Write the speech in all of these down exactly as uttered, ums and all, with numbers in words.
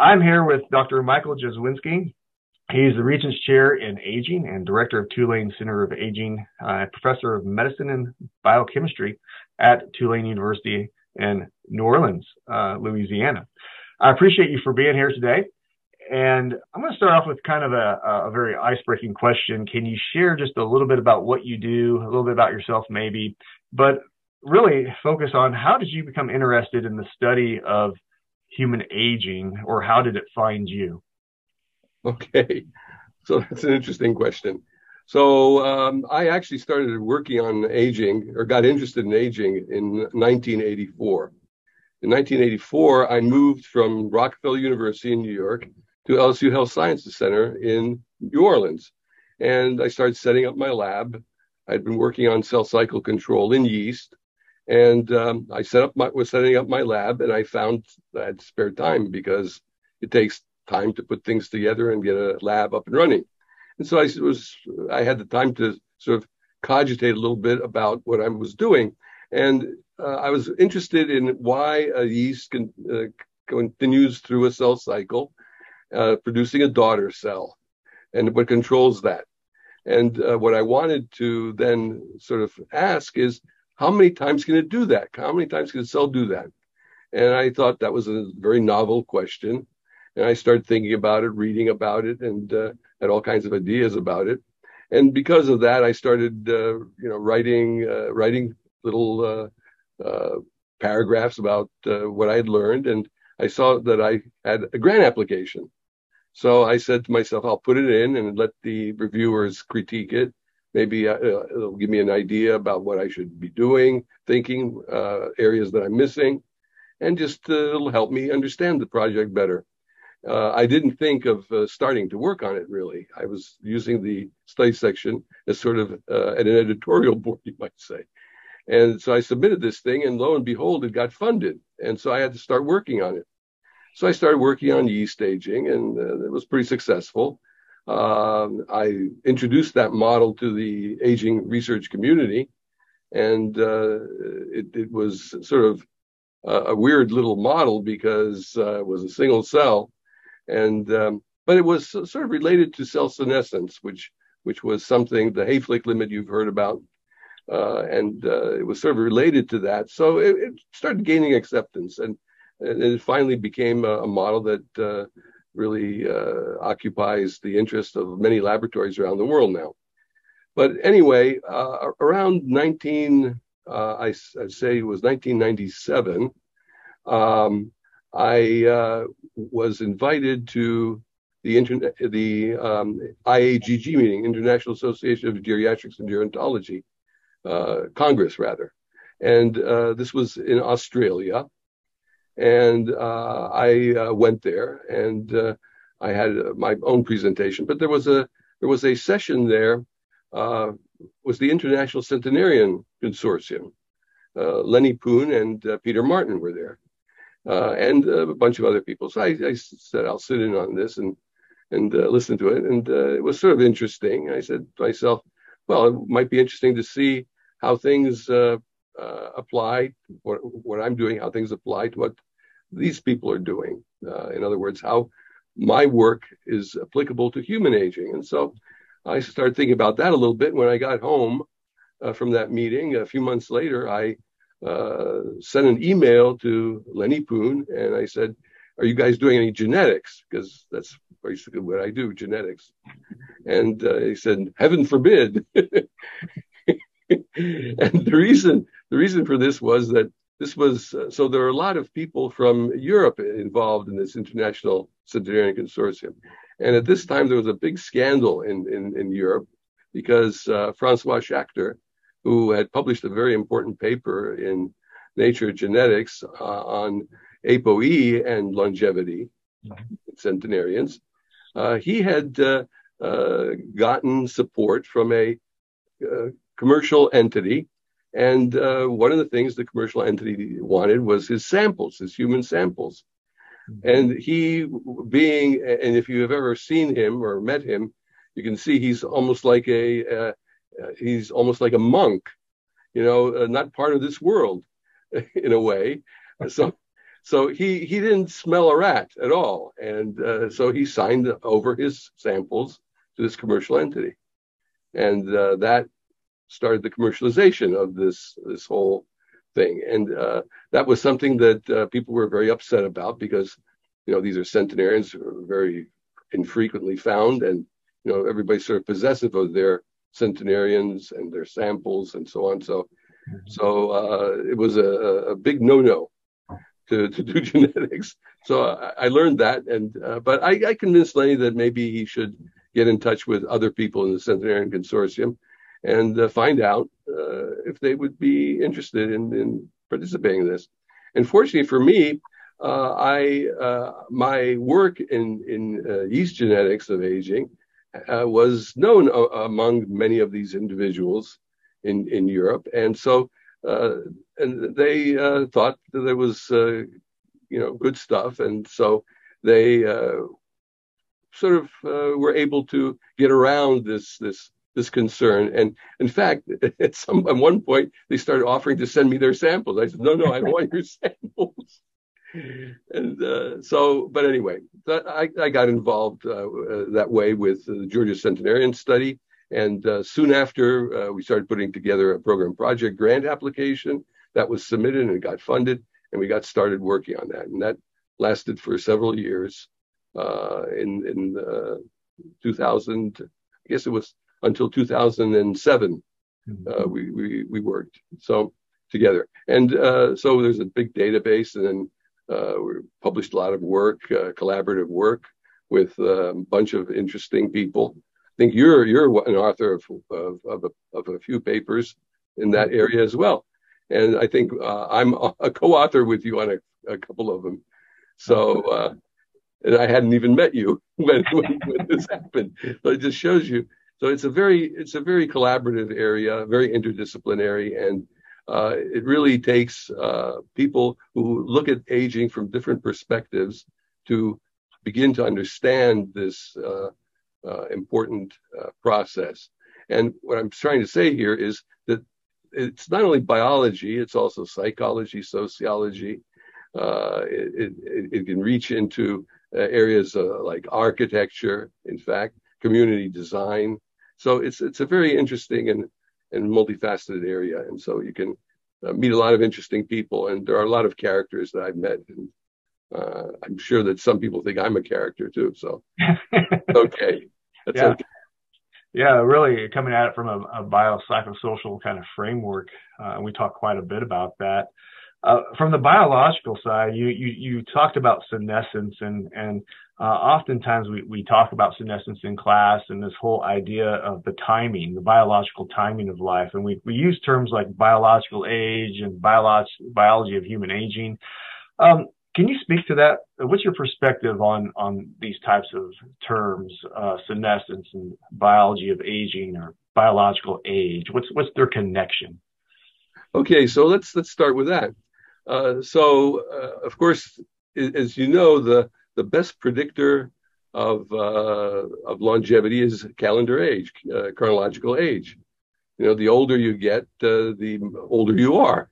I'm here with Doctor Michael Jezwinski. He's the Regents Chair in Aging and Director of Tulane Center of Aging, uh, Professor of Medicine and Biochemistry at Tulane University in New Orleans, uh, Louisiana. I appreciate you for being here today. And I'm going to start off with kind of a, a very ice-breaking question. Can you share just a little bit about what you do, a little bit about yourself maybe, but really focus on how did you become interested in the study of human aging, or how did it find you? Okay, so that's an interesting question. So um, I actually started working on aging, or got interested in aging, in nineteen eighty-four. In nineteen eighty-four, I moved from Rockefeller University in New York to L S U Health Sciences Center in New Orleans. And I started setting up my lab. I'd been working on cell cycle control in yeast. And um, I set up my, was setting up my lab, and I found I had spare time because it takes time to put things together and get a lab up and running. And so I was, I had the time to sort of cogitate a little bit about what I was doing. And uh, I was interested in why a yeast can, uh, continues through a cell cycle, uh, producing a daughter cell, and what controls that. And uh, what I wanted to then sort of ask is, how many times can it do that? How many times can a cell do that? And I thought that was a very novel question. And I started thinking about it, reading about it, and uh, had all kinds of ideas about it. And because of that, I started, uh, you know, writing, uh, writing little uh, uh, paragraphs about uh, what I had learned. And I saw that I had a grant application. So I said to myself, I'll put it in and let the reviewers critique it. Maybe uh, it'll give me an idea about what I should be doing, thinking, uh, areas that I'm missing, and just uh, it'll help me understand the project better. Uh, I didn't think of uh, starting to work on it, really. I was using the study section as sort of uh, an editorial board, you might say. And so I submitted this thing, and lo and behold, it got funded. And so I had to start working on it. So I started working on yeast aging, and uh, it was pretty successful. Um, I introduced that model to the aging research community, and uh, it, it was sort of a, a weird little model because uh, it was a single cell, and um, but it was sort of related to cell senescence, which which was something, the Hayflick limit you've heard about, uh, and uh, it was sort of related to that. So it, it started gaining acceptance, and, and it finally became a, a model that uh, really uh, occupies the interest of many laboratories around the world now. But anyway, uh, around nineteen, uh, I, I say it was nineteen ninety-seven, um, I uh, was invited to the internet, the um, I A G G meeting, International Association of Geriatrics and Gerontology, uh, Congress rather. And uh, this was in Australia. And uh, I uh, went there, and uh, I had uh, my own presentation. But there was a there was a session there. Uh, was the International Centenarian Consortium. Uh, Lenny Poon and uh, Peter Martin were there, uh, and uh, a bunch of other people. So I, I said I'll sit in on this and and uh, listen to it. And uh, it was sort of interesting. I said to myself, well, it might be interesting to see how things Uh, Uh, apply what, what I'm doing, how things apply to what these people are doing. Uh, in other words, how my work is applicable to human aging. And so I started thinking about that a little bit. When I got home uh, from that meeting, a few months later, I uh, sent an email to Lenny Poon, and I said, are you guys doing any genetics? Because that's basically what I do, genetics. And uh, he said, heaven forbid. And the reason the reason for this was that this was uh, so there are a lot of people from Europe involved in this International Centenarian Consortium, and at this time there was a big scandal in in, in Europe because uh, Francois Schachter, who had published a very important paper in Nature Genetics uh, on ApoE and longevity, mm-hmm. centenarians, uh, he had uh, uh, gotten support from a uh, commercial entity, and uh, one of the things the commercial entity wanted was his samples, his human samples. Mm-hmm. And he being, and if you have ever seen him or met him, you can see he's almost like a, uh, he's almost like a monk, you know, uh, not part of this world in a way. So so he he didn't smell a rat at all, and uh, so he signed over his samples to this commercial entity, and uh, that started the commercialization of this this whole thing. And uh, that was something that uh, people were very upset about because, you know, these are centenarians who are very infrequently found, and you know everybody's sort of possessive of their centenarians and their samples and so on. So, mm-hmm. so uh, it was a, a big no-no to, to do genetics. So I, I learned that, and uh, but I, I convinced Lenny that maybe he should get in touch with other people in the Centenarian Consortium and uh, find out uh, if they would be interested in, in participating in this. And fortunately for me, uh, I uh, my work in in uh, yeast genetics of aging uh, was known uh, among many of these individuals in in Europe, and so uh, and they uh, thought that there was uh, you know good stuff, and so they uh, sort of uh, were able to get around this this. this concern. And in fact, at some at one point, they started offering to send me their samples. I said, no, no, I don't want your samples. And uh, so, but anyway, I, I got involved uh, uh, that way with the Georgia Centenarian Study. And uh, soon after, uh, we started putting together a program project grant application that was submitted and it got funded. And we got started working on that. And that lasted for several years. Uh, in in uh, two thousand, I guess it was until two thousand seven, uh, we, we we worked so together, and uh, so there's a big database, and then uh, we published a lot of work, uh, collaborative work with a bunch of interesting people. I think you're you're an author of of of a, of a few papers in that area as well, and I think uh, I'm a co-author with you on a, a couple of them. So. Uh, and I hadn't even met you when, when, when this happened. So it just shows you. So it's a very, it's a very collaborative area, very interdisciplinary, and uh, it really takes uh, people who look at aging from different perspectives to begin to understand this uh, uh, important uh, process. And what I'm trying to say here is that it's not only biology, it's also psychology, sociology. Uh, it, it, it can reach into uh, areas uh, like architecture, in fact, community design. So it's it's a very interesting and, and multifaceted area. And so you can uh, meet a lot of interesting people. And there are a lot of characters that I've met. And uh, I'm sure that some people think I'm a character too. So, okay. That's yeah. okay. Yeah, really coming at it from a, a biopsychosocial kind of framework. Uh, we talk quite a bit about that. Uh, from the biological side, you, you, you talked about senescence, and, and uh, oftentimes we, we talk about senescence in class and this whole idea of the timing, the biological timing of life. And we, we use terms like biological age and biolog- biology of human aging. Um, can you speak to that? What's your perspective on, on these types of terms, uh, senescence and biology of aging or biological age? What's, what's their connection? Okay, so let's let's start with that. Uh, so, uh, of course, as you know, the, the best predictor of uh, of longevity is calendar age, uh, chronological age. You know, the older you get, uh, the older you are.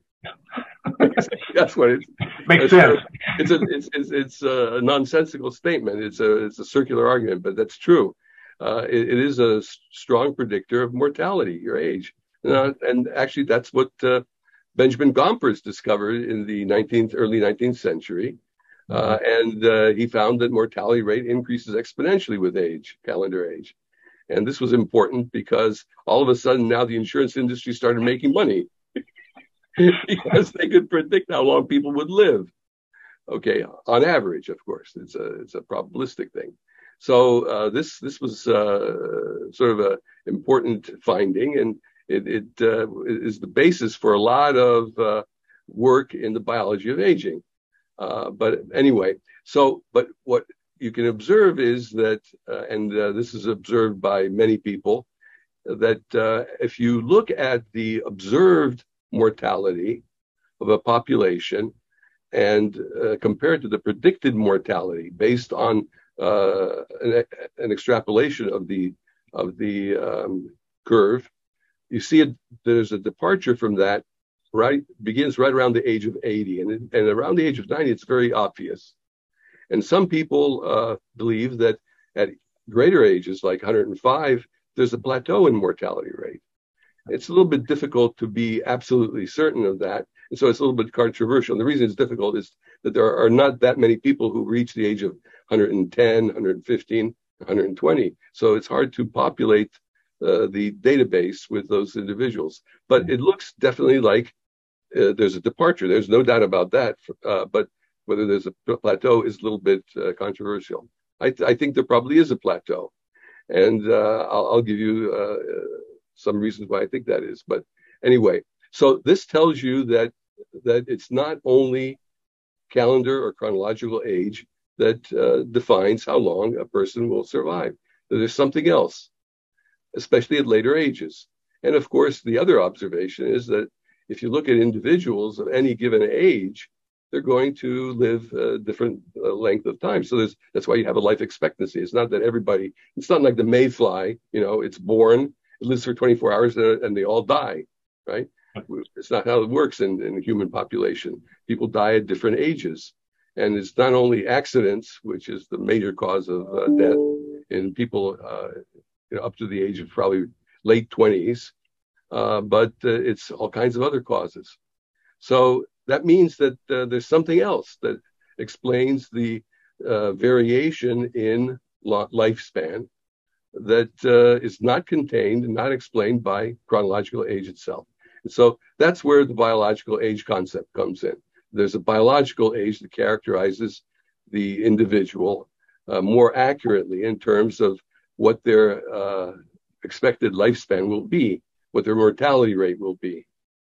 That's what it makes sense. It's a it's, it's it's a nonsensical statement. It's a it's a circular argument, but that's true. Uh, it, it is a strong predictor of mortality, your age, uh, and actually, that's what. Uh, Benjamin Gomperz discovered in the nineteenth, early nineteenth century, uh, and uh, he found that mortality rate increases exponentially with age, calendar age. And this was important because all of a sudden now the insurance industry started making money because they could predict how long people would live. Okay, on average, of course, it's a it's a probabilistic thing. So uh, this this was uh, sort of a important finding, and It, it uh, is the basis for a lot of uh, work in the biology of aging. Uh, but anyway, so, but what you can observe is that, uh, and uh, this is observed by many people, that uh, if you look at the observed mortality of a population and uh, compare it to the predicted mortality based on uh, an, an extrapolation of the, of the um, curve, you see it, there's a departure from that right begins right around the age of eighty, and and around the age of ninety, it's very obvious. And some people uh, believe that at greater ages, like one hundred five, there's a plateau in mortality rate. It's a little bit difficult to be absolutely certain of that, and so it's a little bit controversial. And the reason it's difficult is that there are not that many people who reach the age of one hundred ten, one hundred fifteen, one hundred twenty. So it's hard to populate uh, the database with those individuals. But it looks definitely like uh, there's a departure. There's no doubt about that. Uh, but whether there's a plateau is a little bit uh, controversial. I, th- I think there probably is a plateau. And uh, I'll, I'll give you uh, some reasons why I think that is. But anyway, so this tells you that that it's not only calendar or chronological age that uh, defines how long a person will survive. There's something else, especially at later ages. And of course, the other observation is that if you look at individuals of any given age, they're going to live a different uh, length of time. So there's, that's why you have a life expectancy. It's not that everybody, it's not like the mayfly, you know, it's born, it lives for twenty-four hours and, and they all die, right? It's not how it works in, in the human population. People die at different ages. And it's not only accidents, which is the major cause of uh, death in people uh, you know, up to the age of probably late twenties, uh, but uh, it's all kinds of other causes. So that means that uh, there's something else that explains the uh, variation in lo- lifespan that uh, is not contained and not explained by chronological age itself. And so that's where the biological age concept comes in. There's a biological age that characterizes the individual uh, more accurately in terms of what their uh, expected lifespan will be, what their mortality rate will be.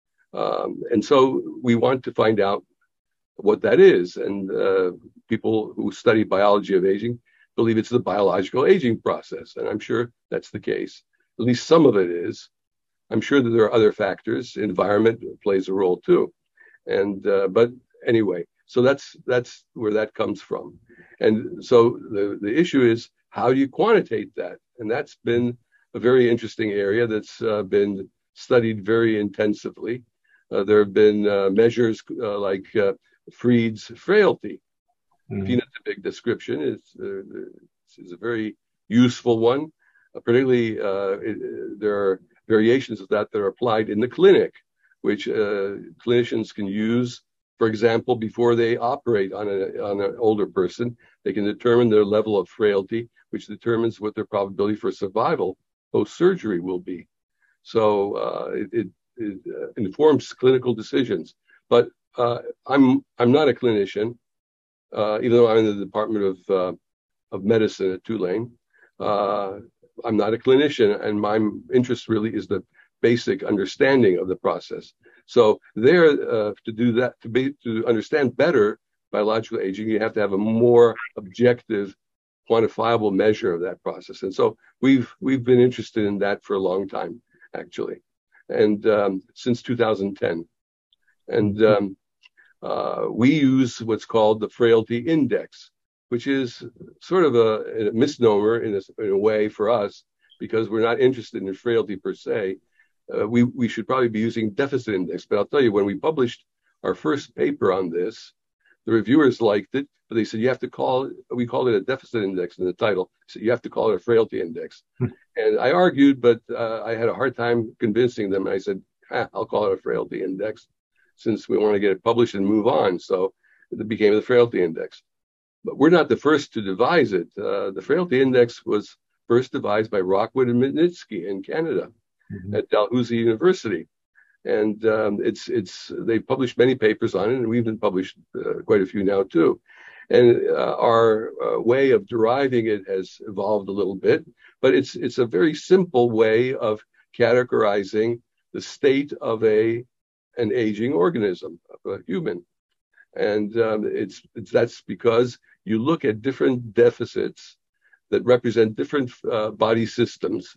Um, and so we want to find out what that is. And uh, people who study biology of aging believe it's the biological aging process. And I'm sure that's the case. At least some of it is. I'm sure that there are other factors. Environment plays a role too. And uh, but anyway, so that's that's where that comes from. And so the, the issue is, how do you quantitate that? And that's been a very interesting area that's uh, been studied very intensively. Uh, there have been uh, measures uh, like uh, Fried's frailty. Mm-hmm. Phenotypic description is, uh, is a very useful one. Uh, particularly, uh, it, there are variations of that that are applied in the clinic, which uh, clinicians can use. For example, before they operate on, a, on an older person, they can determine their level of frailty, which determines what their probability for survival post-surgery will be. So uh, it, it, it uh, informs clinical decisions. But uh, I'm I'm not a clinician, uh, even though I'm in the Department of uh, of Medicine at Tulane. Uh, I'm not a clinician, and my interest really is the basic understanding of the process. So there, uh, to do that, to be to understand better biological aging, you have to have a more objective, quantifiable measure of that process. And so we've we've been interested in that for a long time, actually, and um, since two thousand ten. And um, uh, we use what's called the frailty index, which is sort of a, a misnomer in a, in a way for us, because we're not interested in frailty per se. Uh, we, we should probably be using deficit index. But I'll tell you, when we published our first paper on this, the reviewers liked it, but they said, you have to call it, we called it a deficit index in the title. So you have to call it a frailty index. And I argued, but uh, I had a hard time convincing them. And I said, ah, I'll call it a frailty index, since we want to get it published and move on. So it became the frailty index. But we're not the first to devise it. Uh, the frailty index was first devised by Rockwood and Mitnitzky in Canada, mm-hmm. at Dalhousie University. And um, it's it's they published many papers on it, and we've been published uh, quite a few now too. And uh, our uh, way of deriving it has evolved a little bit, but it's it's a very simple way of categorizing the state of a an aging organism, of a human. And um, it's, it's that's because you look at different deficits that represent different uh, body systems,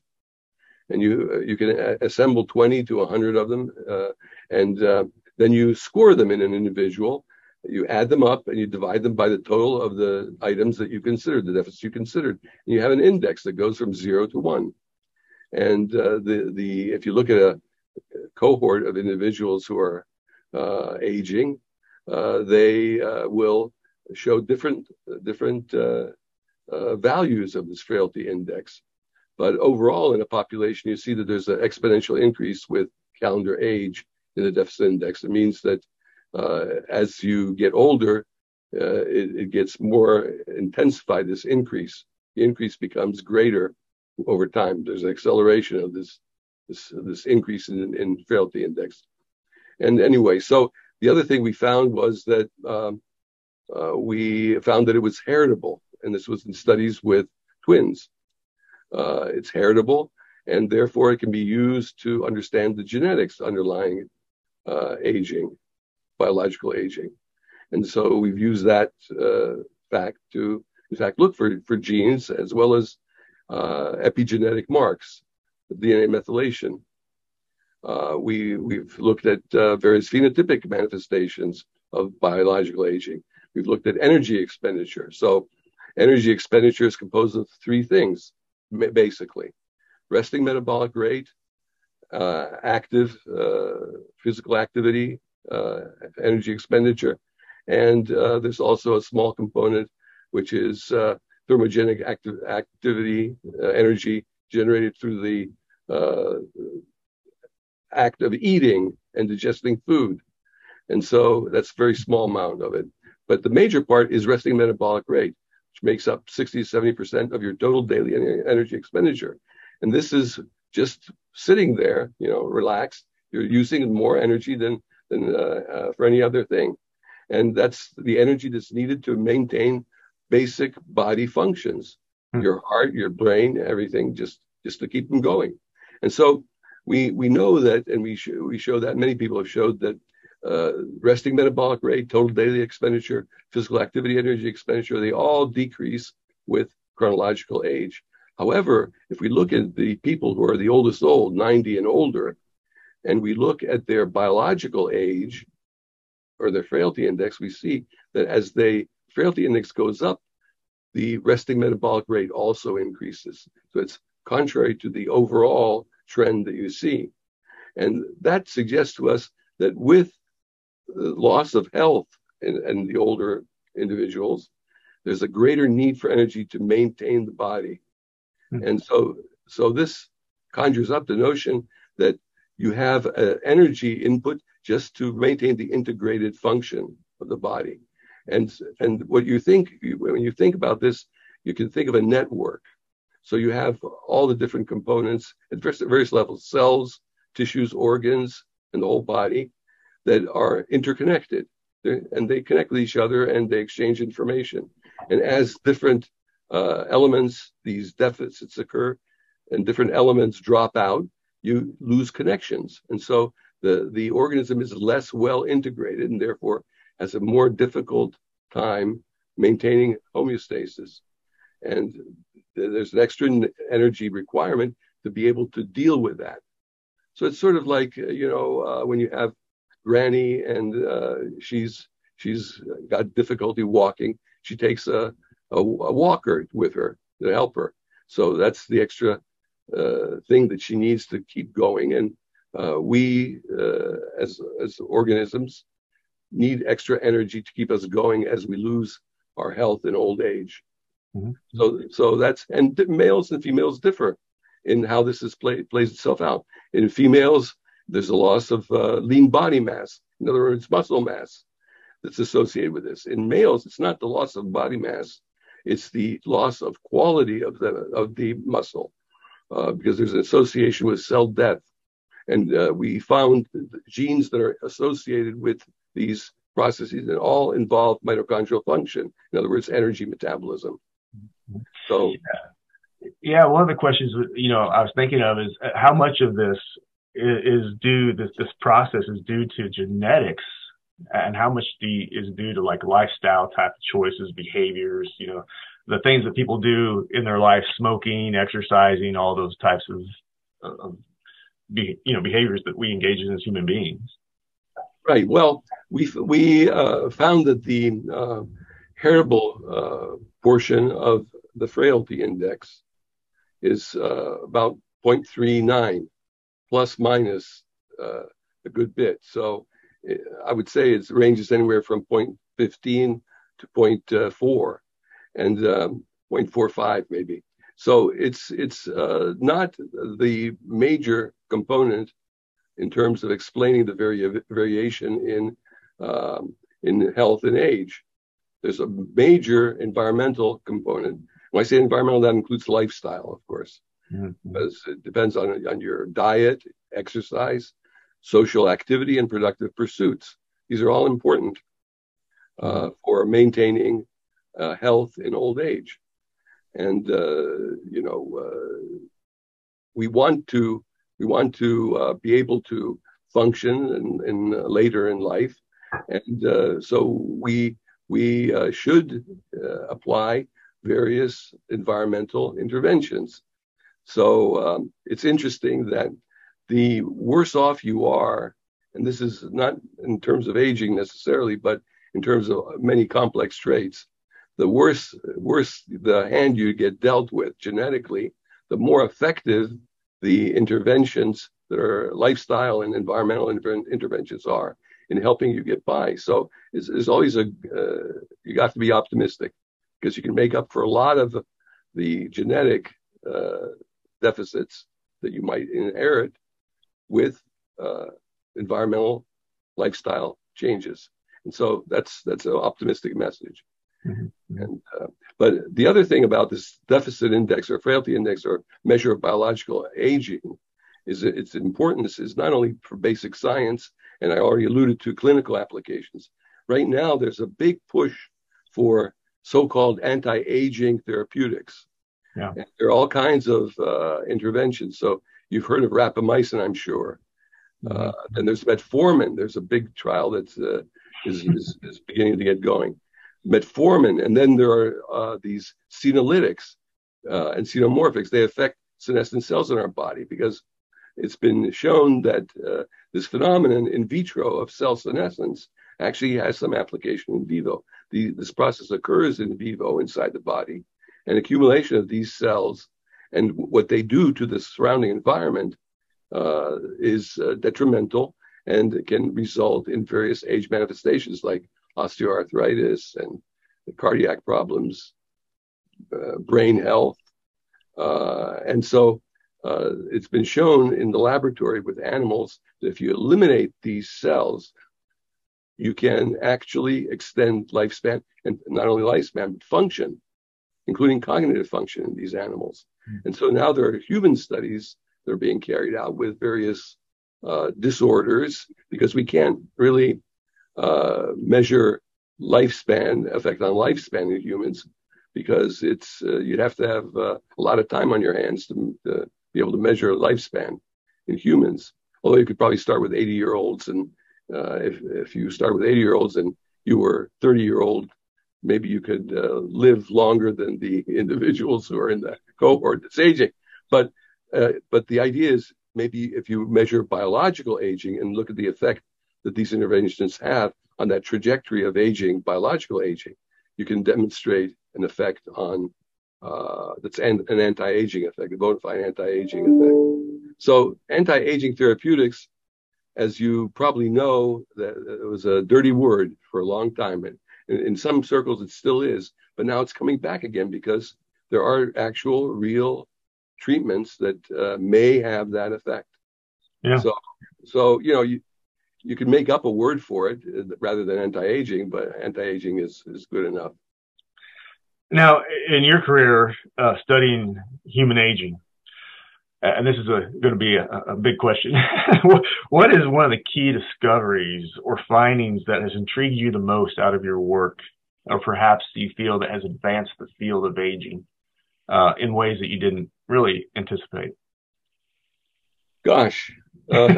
and you uh, you can a- assemble twenty to one hundred of them, uh, and uh, then you score them in an individual. You add them up and you divide them by the total of the items that you considered, the deficits you considered, and you have an index that goes from zero to one. And uh, the the if you look at a cohort of individuals who are uh, aging, uh, they uh, will show different different uh, uh, values of this frailty index. But overall, in a population, you see that there's an exponential increase with calendar age in the deficit index. It means that uh, as you get older, uh, it, it gets more intensified, this increase. The increase becomes greater over time. There's an acceleration of this this, this increase in, in frailty index. And anyway, so the other thing we found was that um, uh, we found that it was heritable. And this was in studies with twins. Uh, it's heritable, and therefore it can be used to understand the genetics underlying uh, aging, biological aging. And so we've used that uh, fact to, in fact, look for, for genes as well as uh, epigenetic marks, D N A methylation. Uh, we, we've looked at uh, various phenotypic manifestations of biological aging. We've looked at energy expenditure. So energy expenditure is composed of three things, basically: resting metabolic rate, uh, active uh, physical activity, uh, energy expenditure, and uh, there's also a small component which is uh, thermogenic active activity, uh, energy generated through the uh, act of eating and digesting food. And so that's a very small amount of it. But the major part is resting metabolic rate, which makes up sixty to seventy percent of your total daily energy expenditure. And this is just sitting there, you know, relaxed. You're using more energy than, than uh, uh, for any other thing. And that's the energy that's needed to maintain basic body functions, mm-hmm. your heart, your brain, everything, just, just to keep them going. And so we we know that, and we, sh- we show that, many people have showed that Uh, resting metabolic rate, total daily expenditure, physical activity, energy expenditure, they all decrease with chronological age. However, if we look at the people who are the oldest old, ninety and older, and we look at their biological age or their frailty index, we see that as the frailty index goes up, the resting metabolic rate also increases. So it's contrary to the overall trend that you see. And that suggests to us that with the loss of health in, in the older individuals, there's a greater need for energy to maintain the body. Mm-hmm. And so, so this conjures up the notion that you have an energy input just to maintain the integrated function of the body. And, and what you think, when you think about this, you can think of a network. So you have all the different components at various levels, cells, tissues, organs, and the whole body, that are interconnected. They're, and they connect with each other and they exchange information. And as different uh, elements, these deficits occur, and different elements drop out, you lose connections. And so the, the organism is less well integrated and therefore has a more difficult time maintaining homeostasis. And there's an extra energy requirement to be able to deal with that. So it's sort of like, you know, uh, when you have Granny and uh, she's she's got difficulty walking, she takes a, a, a walker with her to help her. So that's the extra uh, thing that she needs to keep going. And uh, we, uh, as as organisms, need extra energy to keep us going as we lose our health in old age. Mm-hmm. So so that's, and males and females differ in how this is play, plays itself out. In females, there's a loss of uh, lean body mass, in other words, muscle mass, that's associated with this. In males, it's not the loss of body mass, it's the loss of quality of the of the muscle, uh, because there's an association with cell death. And uh, we found genes that are associated with these processes that all involve mitochondrial function, in other words, energy metabolism. So, yeah, yeah one of the questions, you know, I was thinking of is how much of this is due, this this process is due to genetics, and how much the, is due to like lifestyle type of choices, behaviors, you know, the things that people do in their life, smoking, exercising, all those types of, of be, you know, behaviors that we engage in as human beings. Right. Well, we we uh, found that the uh, heritable uh, portion of the frailty index is uh, about zero point three nine. Plus minus uh, a good bit. So I would say it ranges anywhere from zero point one five to zero point four and um, zero point four five maybe. So it's it's uh, not the major component in terms of explaining the vari- variation in um, in health and age. There's a major environmental component. When I say environmental, that includes lifestyle, of course, mm-hmm. because it depends on, on your diet, exercise, social activity, and productive pursuits. These are all important uh, mm-hmm. for maintaining uh, health in old age. And, uh, you know, uh, we want to we want to uh, be able to function in, in uh, later in life. And uh, so we we uh, should uh, apply various environmental interventions. So um, it's interesting that the worse off you are, and this is not in terms of aging necessarily, but in terms of many complex traits, the worse, worse the hand you get dealt with genetically, the more effective the interventions that are lifestyle and environmental inter- interventions are in helping you get by. So it's, it's always a, uh, you have to be optimistic because you can make up for a lot of the genetic uh, deficits that you might inherit with uh, environmental lifestyle changes. And so that's that's an optimistic message. Mm-hmm. And uh, but the other thing about this deficit index or frailty index or measure of biological aging is that its importance is not only for basic science, and I already alluded to clinical applications. Right now, there's a big push for so-called anti-aging therapeutics. Yeah. And there are all kinds of uh, interventions. So you've heard of rapamycin, I'm sure. Mm-hmm. Uh, and there's metformin. There's a big trial that's uh, is, is is beginning to get going. Metformin, and then there are uh, these senolytics uh, and xenomorphics. They affect senescent cells in our body because it's been shown that uh, this phenomenon in vitro of cell senescence actually has some application in vivo. The, this process occurs in vivo inside the body, and accumulation of these cells and what they do to the surrounding environment uh, is uh, detrimental and can result in various age manifestations like osteoarthritis and cardiac problems, uh, brain health. Uh, and so uh, it's been shown in the laboratory with animals that if you eliminate these cells, you can actually extend lifespan, and not only lifespan, but function, including cognitive function in these animals. Mm-hmm. And so now there are human studies that are being carried out with various uh, disorders because we can't really uh, measure lifespan, effect on lifespan in humans, because it's uh, you'd have to have uh, a lot of time on your hands to, to be able to measure lifespan in humans. Although you could probably start with eighty year olds, and uh, if if you start with eighty year olds and you were thirty year old, maybe you could uh, live longer than the individuals who are in the cohort that's aging. But uh, but the idea is maybe if you measure biological aging and look at the effect that these interventions have on that trajectory of aging, biological aging, you can demonstrate an effect on uh, that's an, an anti-aging effect, a bona fide anti-aging effect. So anti-aging therapeutics, as you probably know, that it was a dirty word for a long time. And in, in some circles, it still is, but now it's coming back again because there are actual, real treatments that uh, may have that effect. Yeah. So, so you know, you you can make up a word for it rather than anti-aging, but anti-aging is, is good enough. Now, in your career uh, studying human aging, and this is a, going to be a, a big question, what is one of the key discoveries or findings that has intrigued you the most out of your work, or perhaps you feel that has advanced the field of aging uh, in ways that you didn't really anticipate? Gosh. Uh...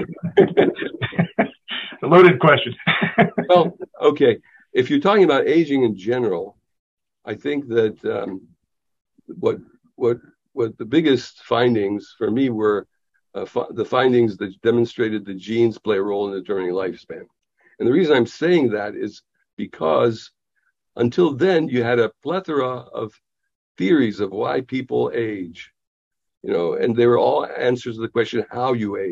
A loaded question. Well, okay. If you're talking about aging in general, I think that um, what what what the biggest findings for me were uh, f- the findings that demonstrated that genes play a role in determining lifespan. And the reason I'm saying that is because until then you had a plethora of theories of why people age, you know, and they were all answers to the question how you age.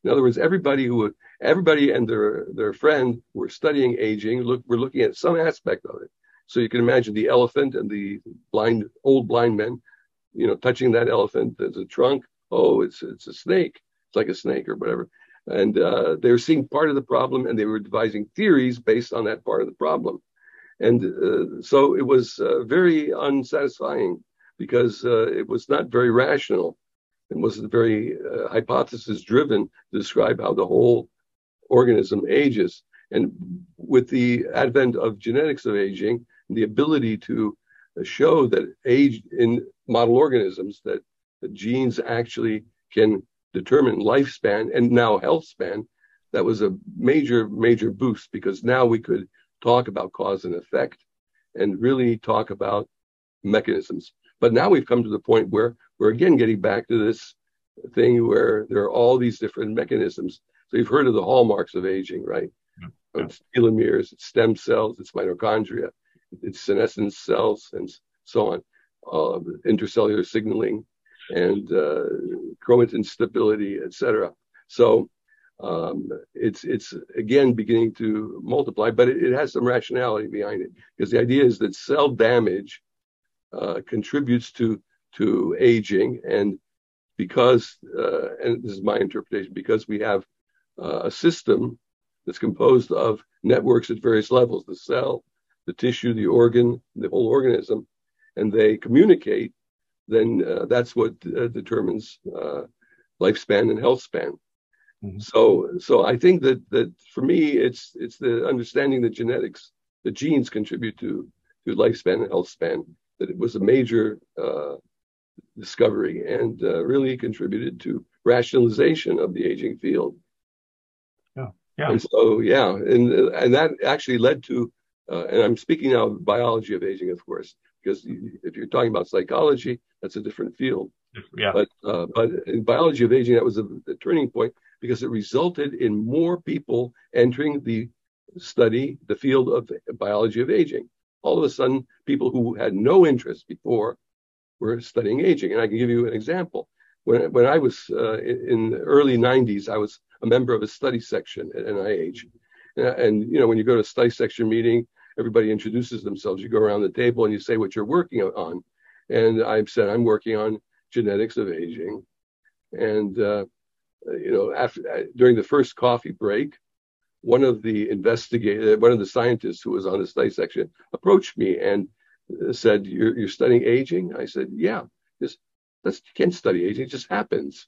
In other words, everybody who everybody and their their friend were studying aging. Look, we're looking at some aspect of it. So you can imagine the elephant and the blind old blind men, you know, touching that elephant. There's a trunk. Oh, it's it's a snake. It's like a snake or whatever. And uh, they were seeing part of the problem, and they were devising theories based on that part of the problem. And uh, so it was uh, very unsatisfying because uh, it was not very rational. It wasn't very uh, hypothesis driven to describe how the whole organism ages. And with the advent of genetics of aging, the ability to show that age in model organisms, that the genes actually can determine lifespan and now health span, that was a major, major boost, because now we could talk about cause and effect and really talk about mechanisms. But now we've come to the point where we're again getting back to this thing where there are all these different mechanisms. So you've heard of the hallmarks of aging, right? Yeah. It's telomeres, it's stem cells, it's mitochondria, it's senescence cells, and so on, uh, intercellular signaling, and uh, chromatin stability, et cetera. So um, it's it's again beginning to multiply, but it, it has some rationality behind it, because the idea is that cell damage uh, contributes to to aging, and because uh, and this is my interpretation, because we have uh, a system that's composed of networks at various levels: the cell, the tissue, the organ, the whole organism, and they communicate. Then uh, that's what uh, determines uh, lifespan and health span. Mm-hmm. So, so I think that that for me, it's it's the understanding that genetics, the genes contribute to to lifespan and health span. That it was a major uh, discovery, and uh, really contributed to rationalization of the aging field. Yeah, yeah. And so, yeah, and and that actually led to, uh, and I'm speaking now of biology of aging, of course, because if you're talking about psychology, that's a different field. Yeah. But uh, but in biology of aging, that was a, a turning point, because it resulted in more people entering the study, the field of biology of aging. All of a sudden, people who had no interest before were studying aging. And I can give you an example. When when I was uh, in, in the early nineties, I was a member of a study section at N I H. And, and you know, when you go to a study section meeting, everybody introduces themselves. You go around the table and you say what you're working on. And I've said I'm working on genetics of aging. And uh, you know, after uh, during the first coffee break, one of the investigators, one of the scientists who was on the study section, approached me and said, "You're you're studying aging?" I said, "Yeah. Just that's you can't study aging; it just happens."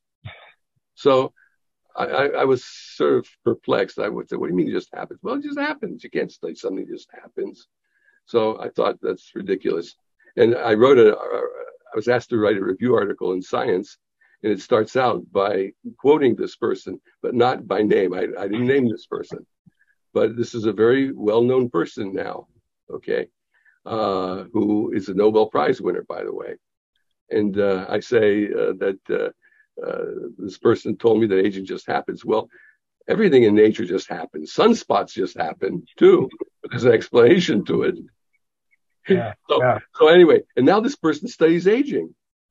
So I, I, I was sort of perplexed. I would say, "What do you mean it just happens?" "Well, it just happens. You can't study something that just happens." So I thought that's ridiculous, and I wrote a. I was asked to write a review article in Science, and it starts out by quoting this person, but not by name. I, I didn't name this person, but this is a very well-known person now, okay, uh, who is a Nobel Prize winner, by the way. And uh, I say uh, that uh, uh, this person told me that aging just happens. Well, everything in nature just happens. Sunspots just happen, too. But there's an explanation to it. Yeah, so, yeah. so anyway, and now this person studies aging.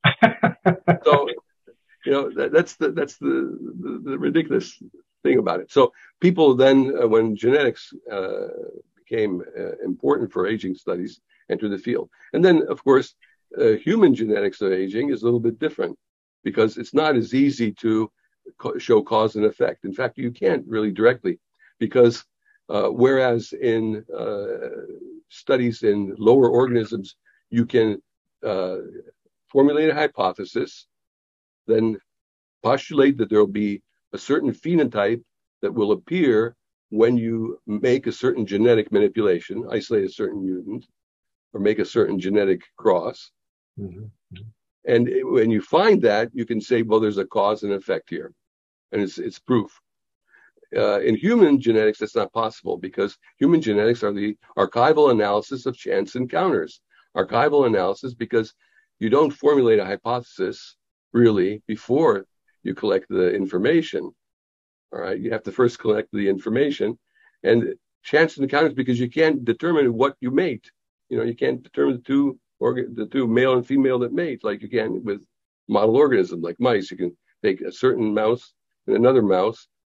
So, you know, that, that's the that's the, the, the ridiculous thing about it. So people then, uh, when genetics uh, became uh, important for aging studies, entered the field. And then, of course, uh, human genetics of aging is a little bit different, because it's not as easy to co- show cause and effect. In fact, you can't really directly, because uh, whereas in uh, studies in lower organisms, you can uh, formulate a hypothesis, then postulate that there will be a certain phenotype that will appear when you make a certain genetic manipulation, isolate a certain mutant, or make a certain genetic cross. Mm-hmm. And it, when you find that, you can say, well, there's a cause and effect here, and it's it's proof. Uh, in human genetics, that's not possible, because human genetics are the archival analysis of chance encounters. Archival analysis, because you don't formulate a hypothesis really before you collect the information. All right, you have to first collect the information, and chance encounters, because you can't determine what you mate. You know, you can't determine the two organ, the two male and female that mate like you can with model organisms like mice. You can take a certain mouse and another mouse,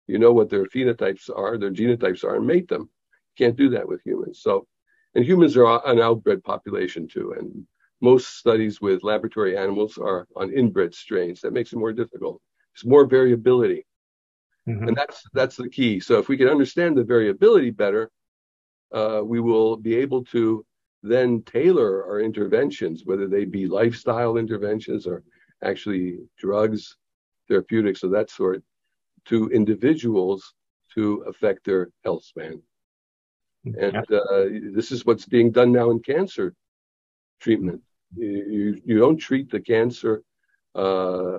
You know what their phenotypes are, their genotypes are, and mate them. You can't do that with humans. So, and humans are an outbred population too. And most studies with laboratory animals are on inbred strains. That makes it more difficult. There's more variability. Mm-hmm. And that's that's the key. So if we can understand the variability better, uh, we will be able to then tailor our interventions, whether they be lifestyle interventions or actually drugs, therapeutics of that sort, to individuals to affect their health span. And uh, this is what's being done now in cancer treatment. You, you, you don't treat the cancer, uh,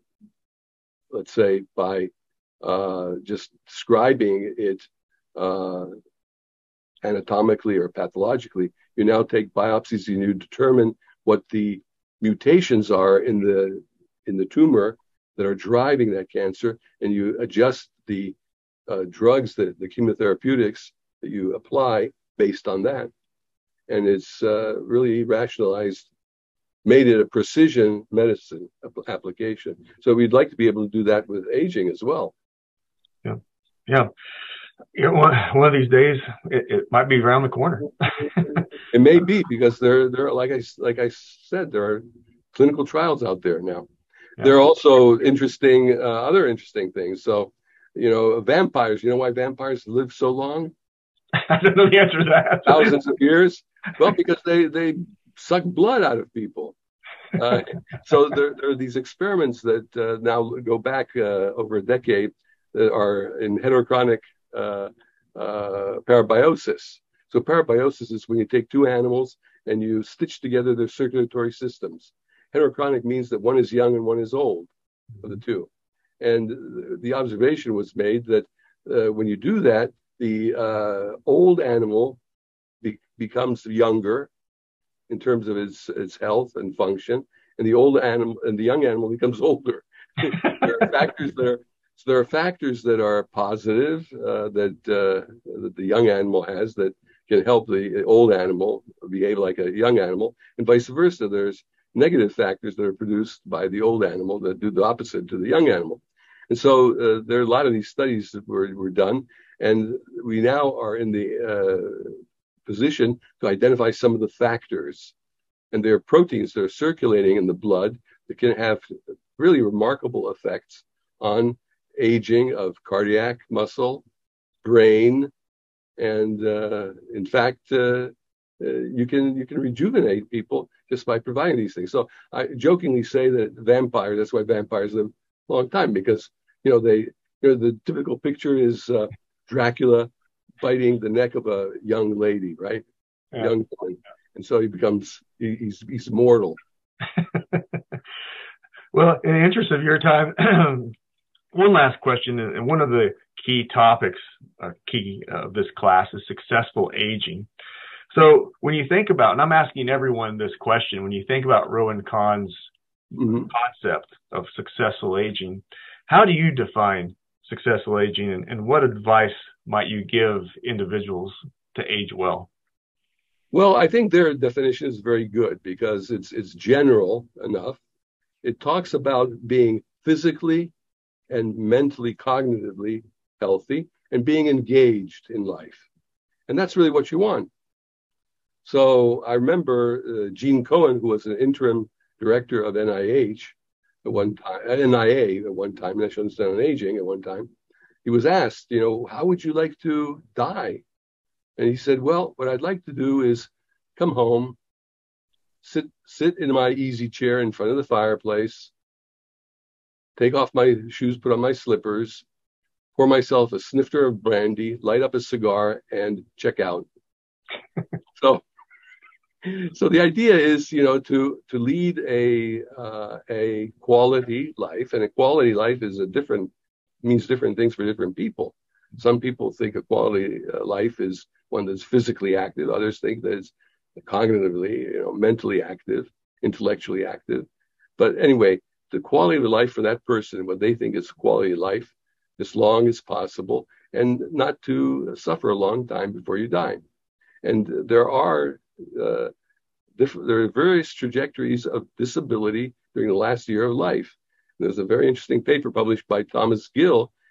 let's say, by uh, just describing it uh, anatomically or pathologically. You now take biopsies and you determine what the mutations are in the in the tumor that are driving that cancer, and you adjust the uh, drugs, that the chemotherapeutics that you apply based on that. And it's uh, really rationalized, made it a precision medicine application. So we'd like to be able to do that with aging as well. Yeah, yeah. You know, one, one of these days, it, it might be around the corner. It may be, because there, there, like I, like I said, there are clinical trials out there now. Yeah. There are also interesting, uh, other interesting things. So, you know, vampires. You know why vampires live so long? I don't know the answer to that. Thousands of years. Well, because they they suck blood out of people. Uh, so there, there are these experiments that uh, now go back uh, over a decade that are in heterochronic uh, uh, parabiosis. So parabiosis is when you take two animals and you stitch together their circulatory systems. Heterochronic means that one is young and one is old, of the two. And the observation was made that uh, when you do that, the uh, old animal be- becomes younger in terms of its its health and function, and the old animal and the young animal becomes older. There are factors that are so there are factors that are positive uh, that uh, that the young animal has that can help the old animal behave like a young animal, and vice versa. There's negative factors that are produced by the old animal that do the opposite to the young animal. And so uh, there are a lot of these studies that were, were done, and we now are in the uh, position to identify some of the factors. And there are proteins that are circulating in the blood that can have really remarkable effects on aging of cardiac muscle, brain, and uh, in fact, uh, uh, you can you can rejuvenate people just by providing these things. So I jokingly say that vampires, that's why vampires live a long time, because you know they you know the typical picture is uh, Dracula biting the neck of a young lady, right? Yeah. Young woman. And so he becomes he, he's he's mortal. Well, in the interest of your time, one last question, and one of the key topics, uh, key of this class is successful aging. So when you think about, and I'm asking everyone this question, when you think about Rowan Kahn's mm-hmm. concept of successful aging, how do you define successful aging, and, and what advice might you give individuals to age well? Well, I think their definition is very good because it's it's general enough. It talks about being physically and mentally, cognitively healthy and being engaged in life. And that's really what you want. So I remember uh, Gene Cohen, who was an interim director of N I H at one time, N I A at one time, National Institute on Aging at one time. He was asked, you know, how would you like to die? And he said, well, what I'd like to do is come home, sit sit in my easy chair in front of the fireplace, take off my shoes, put on my slippers, pour myself a snifter of brandy, light up a cigar, and check out. so, so the idea is, you know, to to lead a uh, a quality life, and a quality life is a different means different things for different people. Some people think a quality uh, life is one that's physically active. Others think that it's cognitively, you know, mentally active, intellectually active. But anyway, the quality of life for that person, what they think is quality of life, as long as possible, and not to suffer a long time before you die. And there are uh, different, there are various trajectories of disability during the last year of life. There's a very interesting paper published by Thomas Gill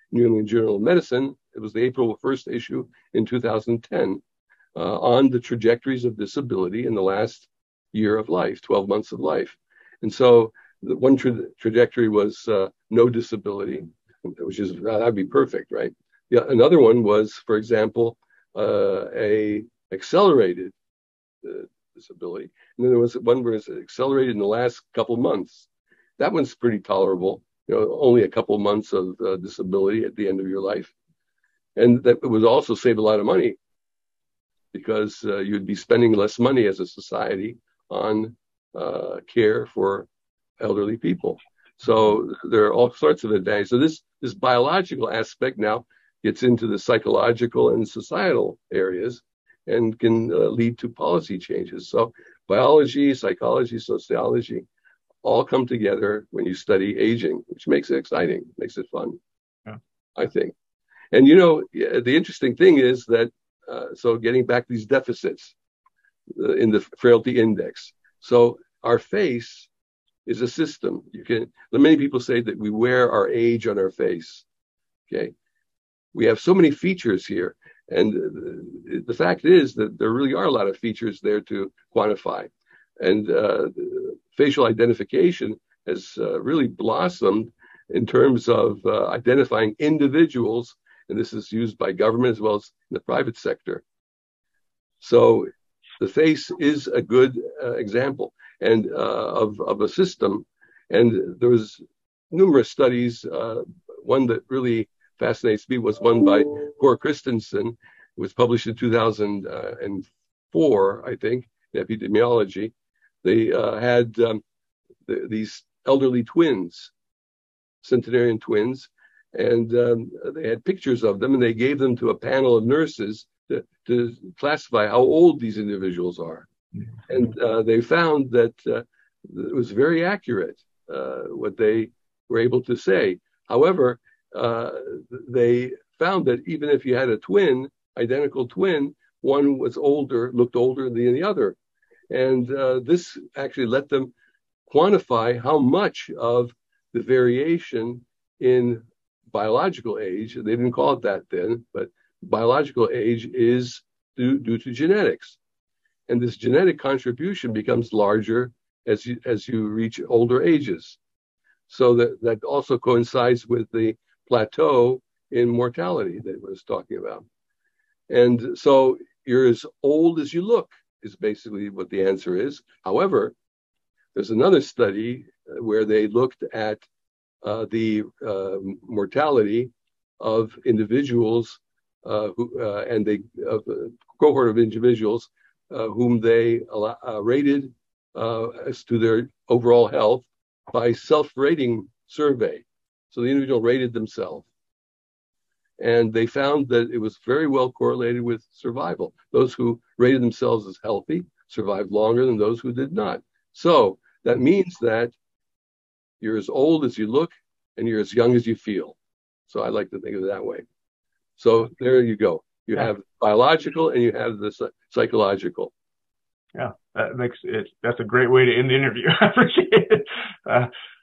New England Journal of Medicine. It was the April first issue in two thousand ten uh, on the trajectories of disability in the last year of life, twelve months of life. And so the one tra- trajectory was uh, no disability, which is, uh, that'd be perfect, right? Yeah. Another one was, for example, uh, a accelerated uh, disability. And then there was one where it's accelerated in the last couple months. That one's pretty tolerable, you know, only a couple months of uh, disability at the end of your life. And that would also save a lot of money because uh, you'd be spending less money as a society on uh, care for elderly people. So there are all sorts of advantages. So this, this biological aspect now gets into the psychological and societal areas and can uh, lead to policy changes. So biology, psychology, sociology all come together when you study aging, which makes it exciting, makes it fun, yeah. I think. And, you know, the interesting thing is that, uh, so getting back these deficits uh, in the frailty index. So our face is a system. You can, many people say that we wear our age on our face. Okay. We have so many features here. And the, the fact is that there really are a lot of features there to quantify. And uh, facial identification has uh, really blossomed in terms of uh, identifying individuals. And this is used by government as well as in the private sector. So the face is a good uh, example and uh, of, of a system. And there was numerous studies. Uh, one that really fascinates me was one by Cor Christensen. It was published in two thousand four, I think, in epidemiology. They uh, had um, the, these elderly twins, centenarian twins, and um, they had pictures of them, and they gave them to a panel of nurses to, to classify how old these individuals are. And uh, they found that uh, it was very accurate, uh, what they were able to say. However, uh, they found that even if you had a twin, identical twin, one was older, looked older than the other. And uh, this actually let them quantify how much of the variation in biological age, they didn't call it that then, but biological age is due, due to genetics. And this genetic contribution becomes larger as you, as you reach older ages. So that, that also coincides with the plateau in mortality that I was talking about. And so you're as old as you look is basically what the answer is. However, there's another study where they looked at uh, the uh, mortality of individuals uh, who, uh, and they, uh, a cohort of individuals uh, whom they uh, rated uh, as to their overall health by self-rating survey. So the individual rated themselves. And they found that it was very well correlated with survival. Those who rated themselves as healthy survived longer than those who did not. So that means that you're as old as you look and you're as young as you feel. So I like to think of it that way. So there you go. You have biological and you have the psychological. Yeah, that makes it. That's a great way to end the interview. I appreciate it. Uh,